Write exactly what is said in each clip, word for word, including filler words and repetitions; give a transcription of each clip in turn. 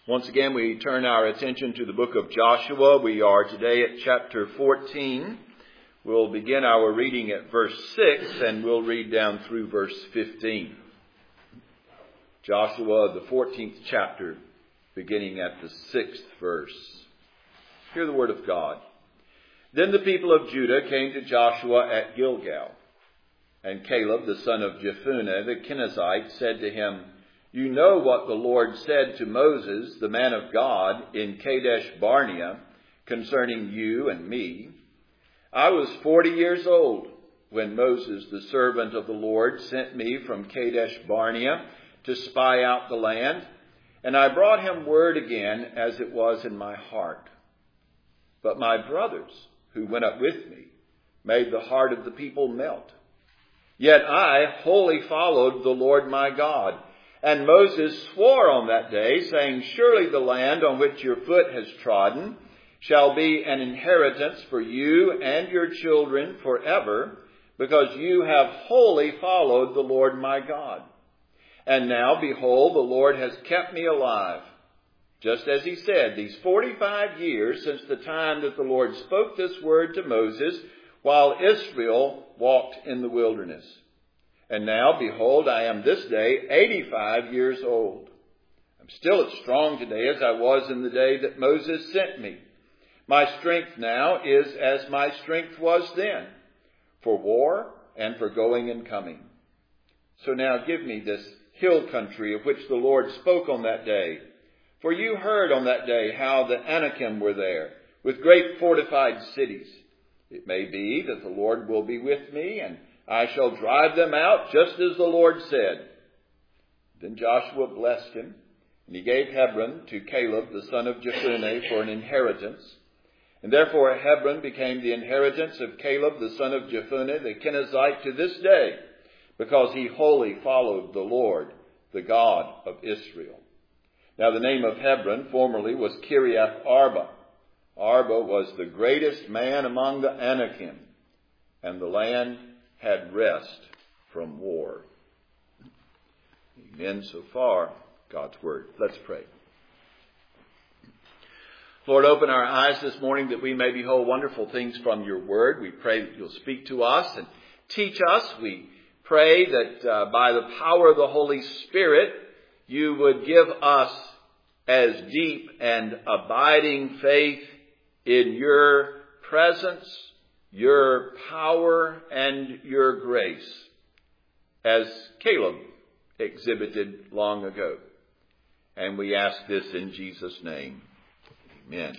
Once again, we turn our attention to the book of Joshua. We are today at chapter fourteen. We'll begin our reading at verse six and we'll read down through verse fifteen. Joshua, the fourteenth chapter, beginning at the sixth verse. Hear the word of God. Then the people of Judah came to Joshua at Gilgal, and Caleb, the son of Jephunneh, the Kenizzite, said to him, "You know what the Lord said to Moses, the man of God, in Kadesh Barnea, concerning you and me. I was forty years old when Moses, the servant of the Lord, sent me from Kadesh Barnea to spy out the land, and I brought him word again as it was in my heart. But my brothers, who went up with me, made the heart of the people melt. Yet I wholly followed the Lord my God. And Moses swore on that day, saying, Surely the land on which your foot has trodden shall be an inheritance for you and your children forever, because you have wholly followed the Lord my God. And now, behold, the Lord has kept me alive, just as he said, these forty-five years since the time that the Lord spoke this word to Moses, while Israel walked in the wilderness. And now, behold, I am this day eighty-five years old. I'm still as strong today as I was in the day that Moses sent me. My strength now is as my strength was then, for war and for going and coming. So now give me this hill country of which the Lord spoke on that day. For you heard on that day how the Anakim were there, with great fortified cities. It may be that the Lord will be with me, and I shall drive them out, just as the Lord said." Then Joshua blessed him, and he gave Hebron to Caleb, the son of Jephunneh, for an inheritance. And therefore Hebron became the inheritance of Caleb, the son of Jephunneh, the Kenizzite, to this day, because he wholly followed the Lord, the God of Israel. Now the name of Hebron formerly was Kiriath Arba. Arba was the greatest man among the Anakim, and the land had rest from war. Amen. So far, God's word. Let's pray. Lord, open our eyes this morning that we may behold wonderful things from your word. We pray that you'll speak to us and teach us. We pray that uh, by the power of the Holy Spirit, you would give us as deep and abiding faith in your presence, your power, and your grace, as Caleb exhibited long ago. And we ask this in Jesus' name. Amen.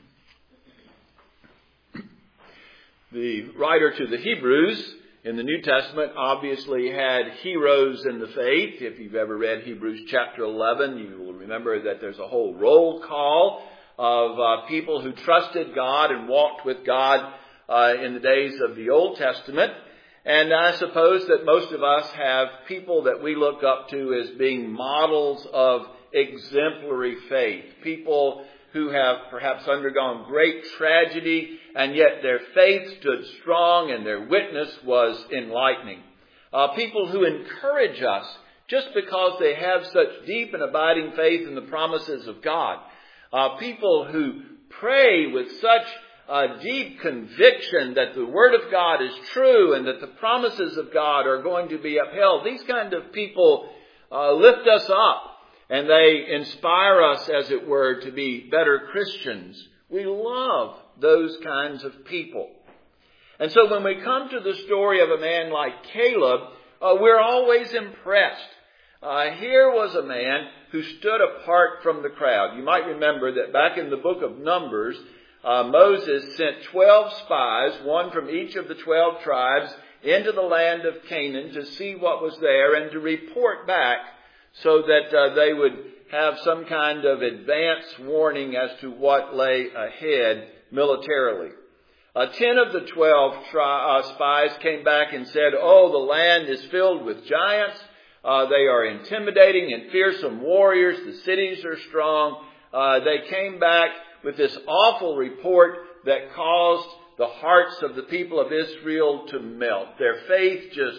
The writer to the Hebrews in the New Testament obviously had heroes in the faith. If you've ever read Hebrews chapter eleven, you will remember that there's a whole roll call of uh, people who trusted God and walked with God uh, in the days of the Old Testament. And I suppose that most of us have people that we look up to as being models of exemplary faith. People who have perhaps undergone great tragedy, and yet their faith stood strong and their witness was enlightening. Uh, people who encourage us just because they have such deep and abiding faith in the promises of God. Uh, people who pray with such uh, deep conviction that the Word of God is true and that the promises of God are going to be upheld. These kind of people uh, lift us up. And they inspire us, as it were, to be better Christians. We love those kinds of people. And so when we come to the story of a man like Caleb, uh, we're always impressed. Uh, here was a man who stood apart from the crowd. You might remember that back in the book of Numbers, uh, Moses sent twelve spies, one from each of the twelve tribes, into the land of Canaan to see what was there and to report back, so that uh, they would have some kind of advance warning as to what lay ahead militarily. Uh, ten of the twelve tri- uh, spies came back and said, "Oh, the land is filled with giants. Uh, they are intimidating and fearsome warriors. The cities are strong." Uh, they came back with this awful report that caused the hearts of the people of Israel to melt. Their faith just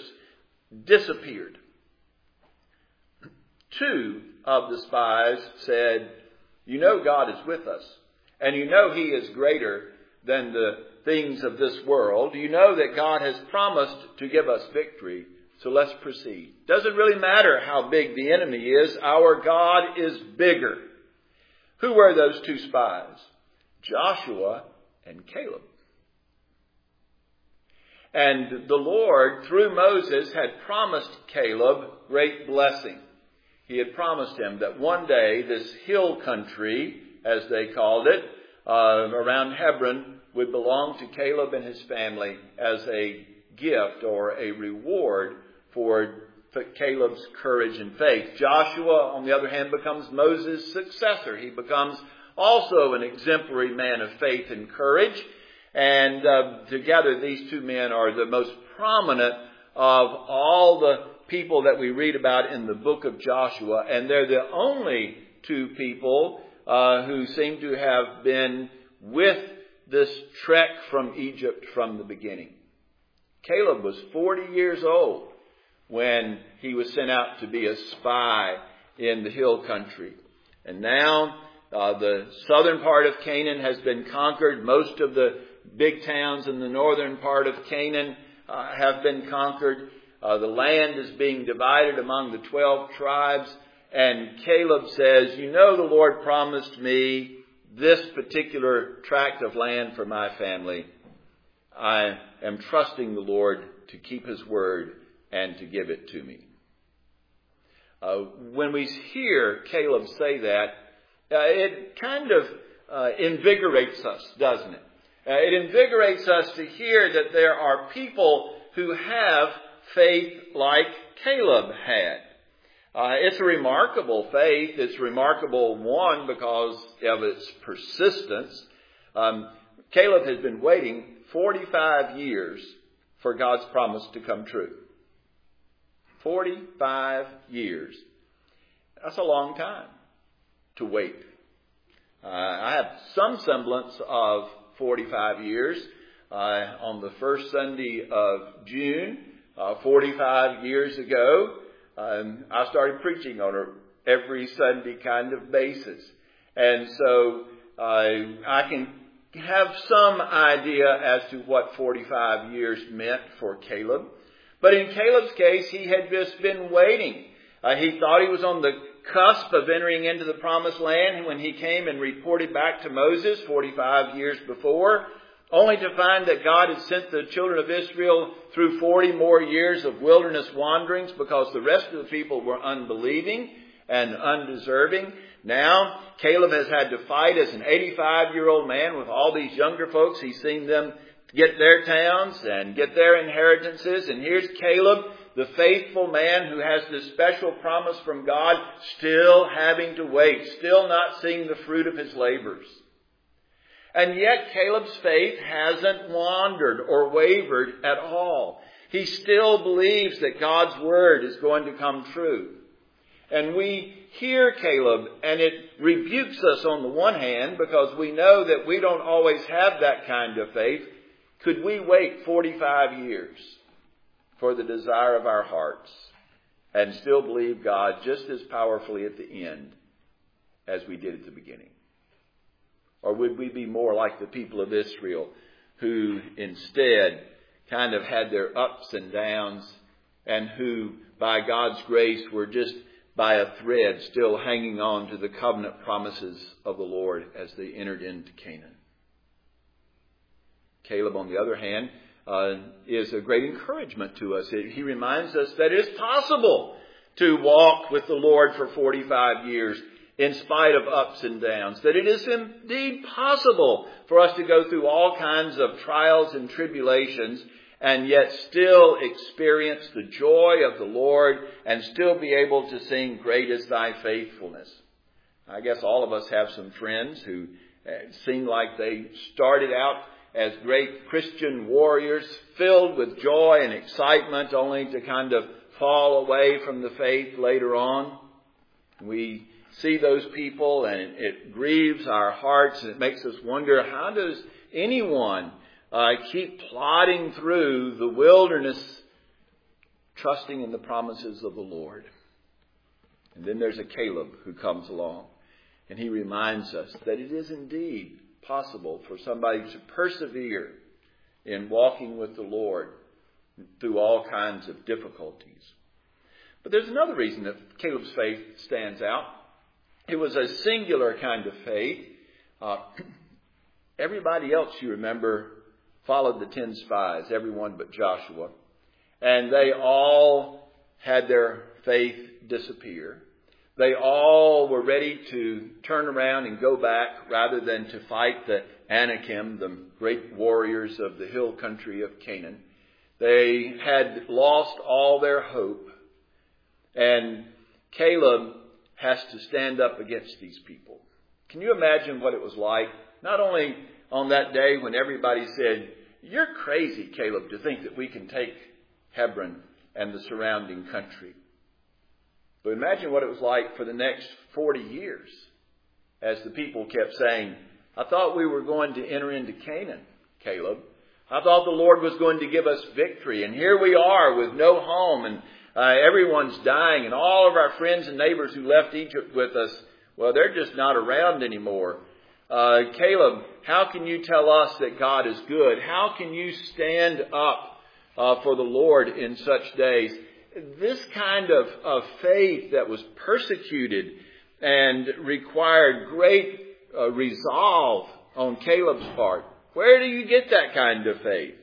disappeared. Two of the spies said, You know God is with us. And you know He is greater than the things of this world. You know that God has promised to give us victory. So let's proceed. Doesn't really matter how big the enemy is. Our God is bigger. Who were those two spies? Joshua and Caleb. And the Lord, through Moses, had promised Caleb great blessing. He had promised him that one day this hill country, as they called it, uh, around Hebron, would belong to Caleb and his family as a gift or a reward for Caleb's courage and faith. Joshua, on the other hand, becomes Moses' successor. He becomes also an exemplary man of faith and courage. And uh, together, these two men are the most prominent of all the people that we read about in the book of Joshua. And they're the only two people uh, who seem to have been with this trek from Egypt from the beginning. Caleb was forty years old when he was sent out to be a spy in the hill country. And now uh, the southern part of Canaan has been conquered. Most of the big towns in the northern part of Canaan uh, have been conquered. Uh, the land is being divided among the twelve tribes. And Caleb says, you know, the Lord promised me this particular tract of land for my family. I am trusting the Lord to keep His word and to give it to me. Uh, when we hear Caleb say that, uh, it kind of uh, invigorates us, doesn't it? Uh, it invigorates us to hear that there are people who have faith like Caleb had. Uh, it's a remarkable faith. It's a remarkable one because of its persistence. Um, Caleb has been waiting forty-five years for God's promise to come true. forty-five years. That's a long time to wait. Uh, I have some semblance of forty-five years. Uh, on the first Sunday of June, uh, forty-five years ago, um, I started preaching on a every Sunday kind of basis. And so uh, I can have some idea as to what forty-five years meant for Caleb. But in Caleb's case, he had just been waiting. Uh, he thought he was on the cusp of entering into the promised land when he came and reported back to Moses forty-five years before, only to find that God had sent the children of Israel through forty more years of wilderness wanderings because the rest of the people were unbelieving and undeserving. Now, Caleb has had to fight as an eighty-five-year-old man with all these younger folks. He's seen them get their towns and get their inheritances. And here's Caleb, the faithful man who has this special promise from God, still having to wait, still not seeing the fruit of his labors. And yet Caleb's faith hasn't wandered or wavered at all. He still believes that God's word is going to come true. And we hear Caleb, and it rebukes us on the one hand because we know that we don't always have that kind of faith. Could we wait forty-five years for the desire of our hearts and still believe God just as powerfully at the end as we did at the beginning? Or would we be more like the people of Israel who instead kind of had their ups and downs and who by God's grace were just by a thread still hanging on to the covenant promises of the Lord as they entered into Canaan? Caleb, on the other hand, uh, is a great encouragement to us. He reminds us that it is possible to walk with the Lord for forty-five years in spite of ups and downs. That it is indeed possible for us to go through all kinds of trials and tribulations and yet still experience the joy of the Lord and still be able to sing, "Great is thy faithfulness." I guess all of us have some friends who seem like they started out as great Christian warriors filled with joy and excitement only to kind of fall away from the faith later on. We see those people and it grieves our hearts and it makes us wonder, how does anyone uh, keep plodding through the wilderness trusting in the promises of the Lord? And then there's a Caleb who comes along. And he reminds us that it is indeed possible for somebody to persevere in walking with the Lord through all kinds of difficulties. But there's another reason that Caleb's faith stands out. It was a singular kind of faith. Uh, everybody else, you remember, followed the ten spies, everyone but Joshua. And they all had their faith disappear. They all were ready to turn around and go back rather than to fight the Anakim, the great warriors of the hill country of Canaan. They had lost all their hope. And Caleb has to stand up against these people. Can you imagine what it was like? Not only on that day when everybody said, "You're crazy, Caleb, to think that we can take Hebron and the surrounding country." But imagine what it was like for the next forty years as the people kept saying, "I thought we were going to enter into Canaan, Caleb. I thought the Lord was going to give us victory. And here we are with no home and uh, everyone's dying. And all of our friends and neighbors who left Egypt with us, well, they're just not around anymore. Uh, Caleb, how can you tell us that God is good? How can you stand up uh, for the Lord in such days?" This kind of, of faith that was persecuted and required great uh, resolve on Caleb's part. Where do you get that kind of faith?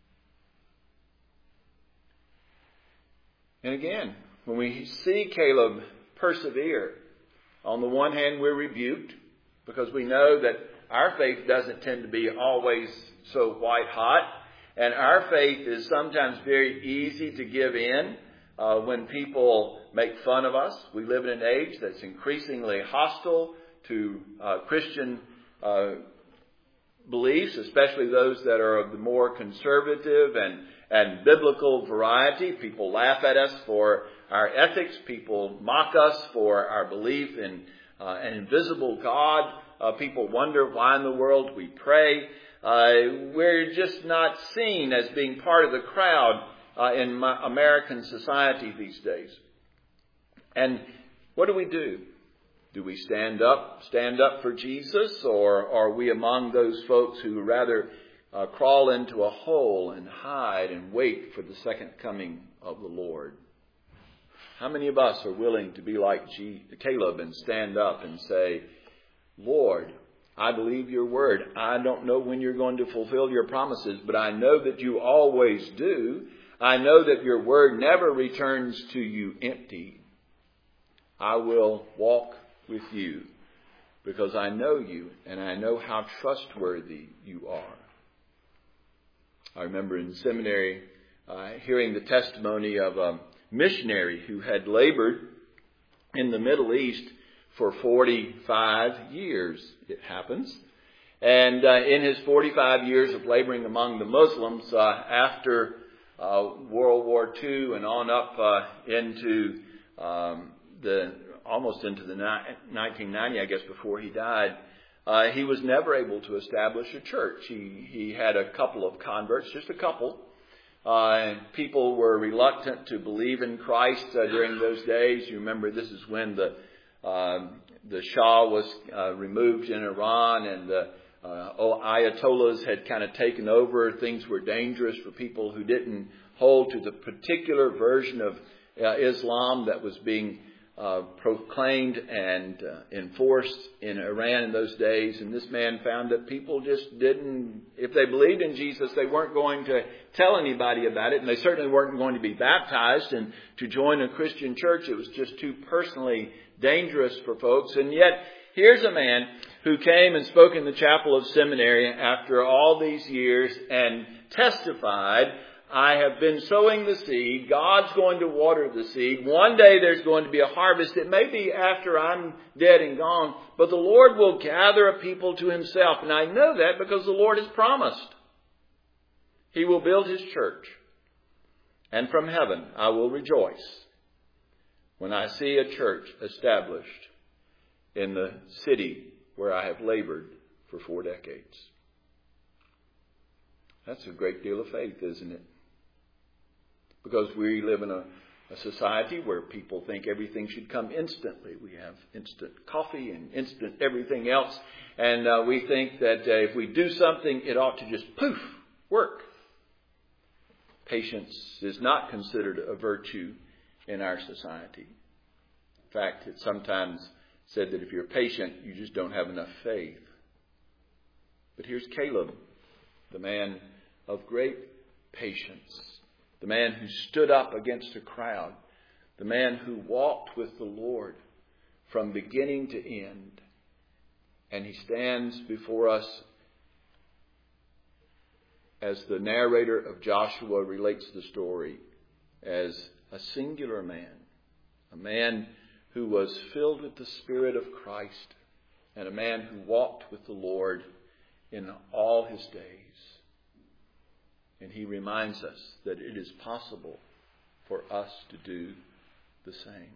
And again, when we see Caleb persevere, on the one hand we're rebuked because we know that our faith doesn't tend to be always so white hot. And our faith is sometimes very easy to give in. Uh, when people make fun of us. We live in an age that's increasingly hostile to uh, Christian uh, beliefs, especially those that are of the more conservative and, and biblical variety. People laugh at us for our ethics. People mock us for our belief in uh, an invisible God. Uh, people wonder why in the world we pray. Uh, we're just not seen as being part of the crowd Uh, in my American society these days. And what do we do? Do we stand up, stand up for Jesus, or are we among those folks who rather uh, crawl into a hole and hide and wait for the second coming of the Lord? How many of us are willing to be like G- Caleb and stand up and say, "Lord, I believe your word. I don't know when you're going to fulfill your promises, but I know that you always do. I know that your word never returns to you empty. I will walk with you because I know you and I know how trustworthy you are." I remember in seminary uh, hearing the testimony of a missionary who had labored in the Middle East for forty-five years, it happens. And uh, in his forty-five years of laboring among the Muslims, uh, after Uh, World War Two and on up uh, into um, the almost into the ni- nineteen ninety, I guess, before he died, uh, he was never able to establish a church. He he had a couple of converts, just a couple. Uh, and people were reluctant to believe in Christ uh, during those days. You remember, this is when the uh, the Shah was uh, removed in Iran, and the Uh, Ayatollahs had kind of taken over. Things were dangerous for people who didn't hold to the particular version of uh, Islam that was being uh, proclaimed and uh, enforced in Iran in those days. And this man found that people just didn't, if they believed in Jesus, they weren't going to tell anybody about it. And they certainly weren't going to be baptized. And to join a Christian church, it was just too personally dangerous for folks. And yet, here's a man who came and spoke in the chapel of seminary after all these years and testified, "I have been sowing the seed. God's going to water the seed. One day there's going to be a harvest. It may be after I'm dead and gone, but the Lord will gather a people to himself. And I know that because the Lord has promised. He will build his church. And from heaven I will rejoice when I see a church established in the city where I have labored for four decades." That's a great deal of faith, isn't it? Because we live in a a society where people think everything should come instantly. We have instant coffee and instant everything else. And uh, we think that uh, if we do something, it ought to just poof, work. Patience is not considered a virtue in our society. In fact, it's sometimes said that if you're patient, you just don't have enough faith. But here's Caleb, the man of great patience, the man who stood up against a crowd, the man who walked with the Lord from beginning to end. And he stands before us as the narrator of Joshua relates the story as a singular man, a man who was filled with the Spirit of Christ and a man who walked with the Lord in all his days. And he reminds us that it is possible for us to do the same.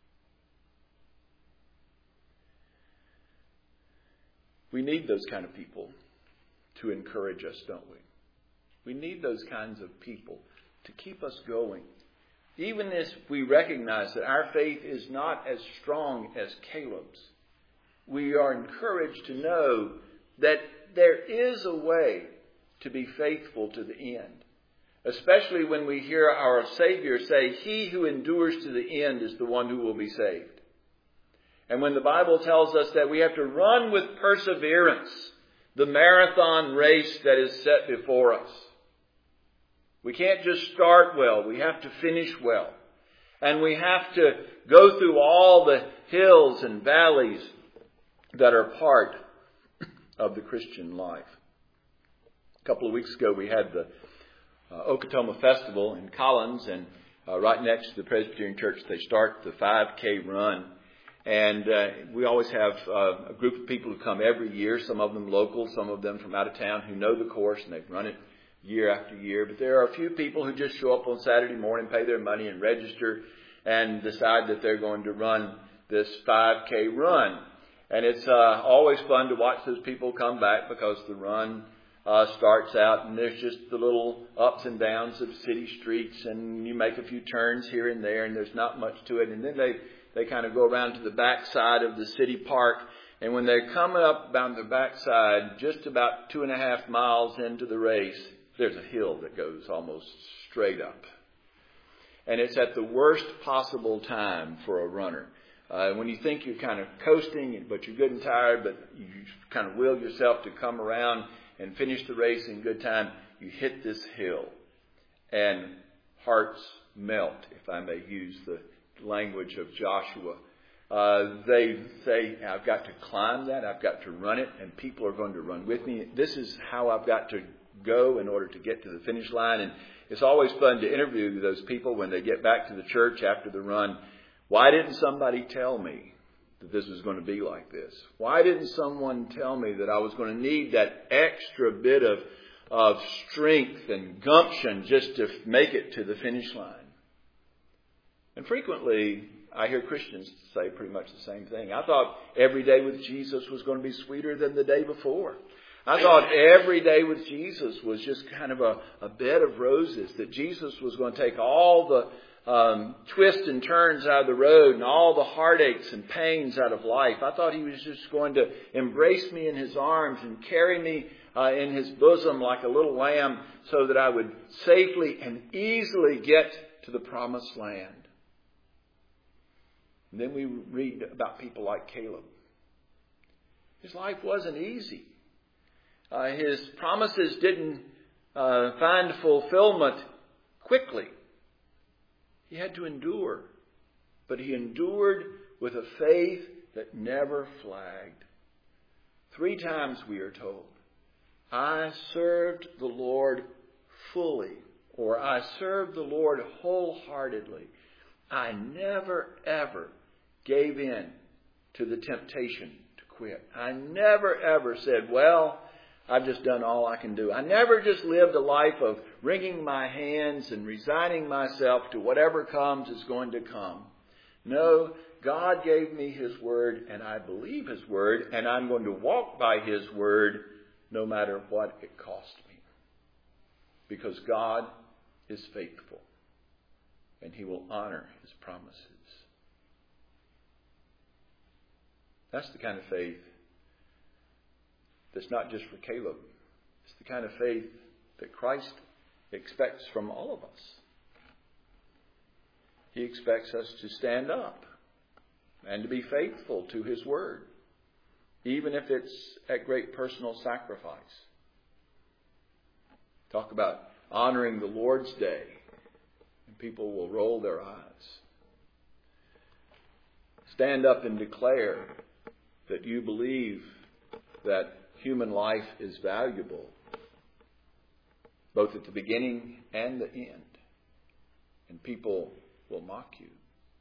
We need those kind of people to encourage us, don't we? We need those kinds of people to keep us going. Even as we recognize that our faith is not as strong as Caleb's, we are encouraged to know that there is a way to be faithful to the end. Especially when we hear our Savior say, "He who endures to the end is the one who will be saved." And when the Bible tells us that we have to run with perseverance the marathon race that is set before us. We can't just start well. We have to finish well. And we have to go through all the hills and valleys that are part of the Christian life. A couple of weeks ago we had the uh, Okatoma Festival in Collins, and uh, right next to the Presbyterian Church they start the five K run. And uh, we always have uh, a group of people who come every year, some of them local, some of them from out of town, who know the course, and they've run it year after year. But there are a few people who just show up on Saturday morning, pay their money and register and decide that they're going to run this five K run. And it's uh, always fun to watch those people come back, because the run uh, starts out and there's just the little ups and downs of city streets, and you make a few turns here and there, and there's not much to it. And then they, they kind of go around to the back side of the city park. And when they're coming up down the backside, just about two and a half miles into the race, there's a hill that goes almost straight up. And it's at the worst possible time for a runner. Uh, when you think you're kind of coasting, but you're good and tired, but you kind of will yourself to come around and finish the race in good time, you hit this hill. And hearts melt, if I may use the language of Joshua. Uh, they say, I've got to climb that, I've got to run it, and people are going to run with me. This is how I've got to go in order to get to the finish line. And it's always fun to interview those people when they get back to the church after the run. Why didn't somebody tell me that this was going to be like this? Why didn't someone tell me that I was going to need that extra bit of, of strength and gumption just to make it to the finish line? And frequently, I hear Christians say pretty much the same thing. I thought every day with Jesus was going to be sweeter than the day before. I thought every day with Jesus was just kind of a, a bed of roses, that Jesus was going to take all the um, twists and turns out of the road and all the heartaches and pains out of life. I thought he was just going to embrace me in his arms and carry me uh, in his bosom like a little lamb, so that I would safely and easily get to the promised land. And then we read about people like Caleb. His life wasn't easy. Uh, his promises didn't uh, find fulfillment quickly. He had to endure. But he endured with a faith that never flagged. Three times we are told, I served the Lord fully, or I served the Lord wholeheartedly. I never, ever gave in to the temptation to quit. I never, ever said, well, I've just done all I can do. I never just lived a life of wringing my hands and resigning myself to whatever comes is going to come. No, God gave me His word, and I believe His word, and I'm going to walk by His word no matter what it costs me. Because God is faithful. and He will honor His promises. That's the kind of faith that's not just for Caleb. It's the kind of faith that Christ expects from all of us. He expects us to stand up and to be faithful to His Word, even if it's at great personal sacrifice. Talk about honoring the Lord's Day, and people will roll their eyes. Stand up and declare that you believe that human life is valuable, both at the beginning and the end. And people will mock you.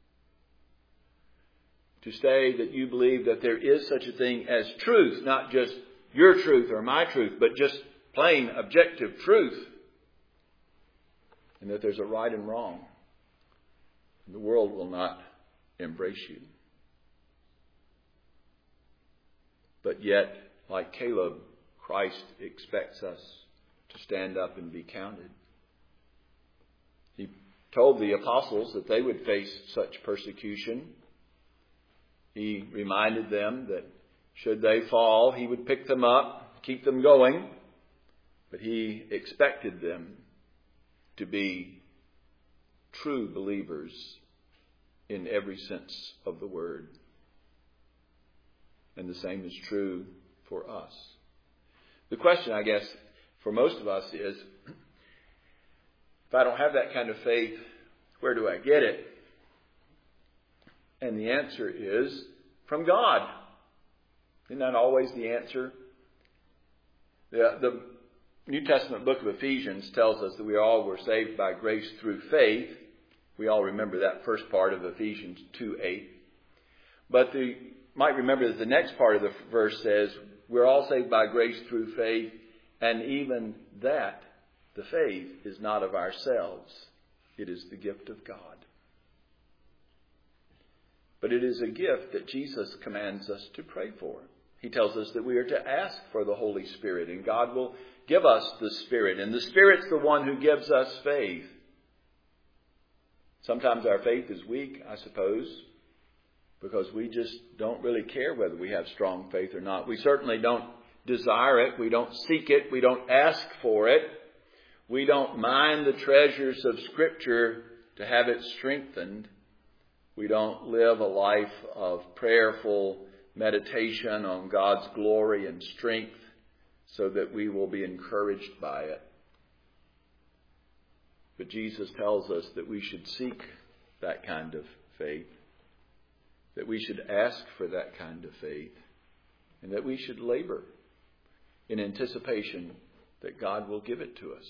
To say that you believe that there is such a thing as truth, not just your truth or my truth, but just plain objective truth. And that there's a right and wrong. The world will not embrace you. But yet, like Caleb, Christ expects us to stand up and be counted. He told the apostles that they would face such persecution. He reminded them that should they fall, He would pick them up, keep them going. But He expected them to be true believers in every sense of the word. And the same is true for us. The question, I guess, for most of us is, if I don't have that kind of faith, where do I get it? And the answer is from God. Isn't that always the answer? The, the New Testament book of Ephesians tells us that we all were saved by grace through faith. We all remember that first part of Ephesians two eight. But the might remember that the next part of the verse says, we're all saved by grace through faith, and even that, the faith, is not of ourselves. It is the gift of God. But it is a gift that Jesus commands us to pray for. He tells us that we are to ask for the Holy Spirit, and God will give us the Spirit. And the Spirit's the one who gives us faith. Sometimes our faith is weak, I suppose, because we just don't really care whether we have strong faith or not. We certainly don't desire it. We don't seek it. We don't ask for it. We don't mine the treasures of Scripture to have it strengthened. We don't live a life of prayerful meditation on God's glory and strength so that we will be encouraged by it. But Jesus tells us that we should seek that kind of faith, that we should ask for that kind of faith, and that we should labor in anticipation that God will give it to us.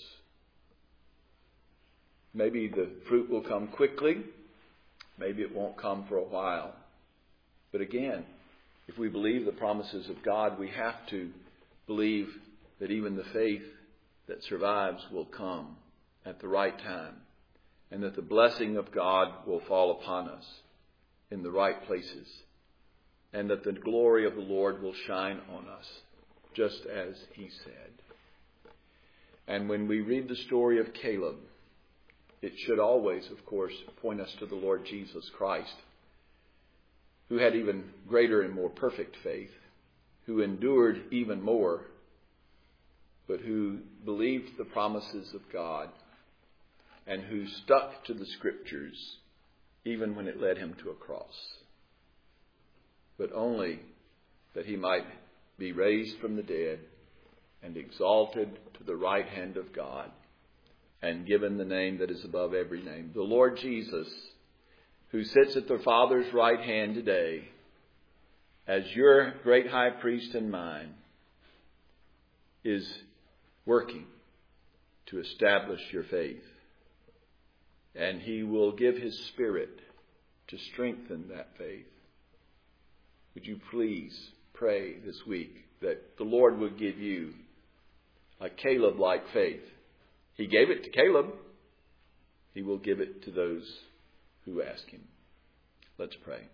Maybe the fruit will come quickly. Maybe it won't come for a while. But again, if we believe the promises of God, we have to believe that even the faith that survives will come at the right time, and that the blessing of God will fall upon us in the right places, and that the glory of the Lord will shine on us, just as He said. And when we read the story of Caleb, it should always, of course, point us to the Lord Jesus Christ, who had even greater and more perfect faith, who endured even more, but who believed the promises of God, and who stuck to the Scriptures even when it led him to a cross. But only that he might be raised from the dead and exalted to the right hand of God and given the name that is above every name. The Lord Jesus, who sits at the Father's right hand today as your great high priest and mine, is working to establish your faith. And He will give His Spirit to strengthen that faith. Would you please pray this week that the Lord would give you a Caleb-like faith? He gave it to Caleb. He will give it to those who ask Him. Let's pray.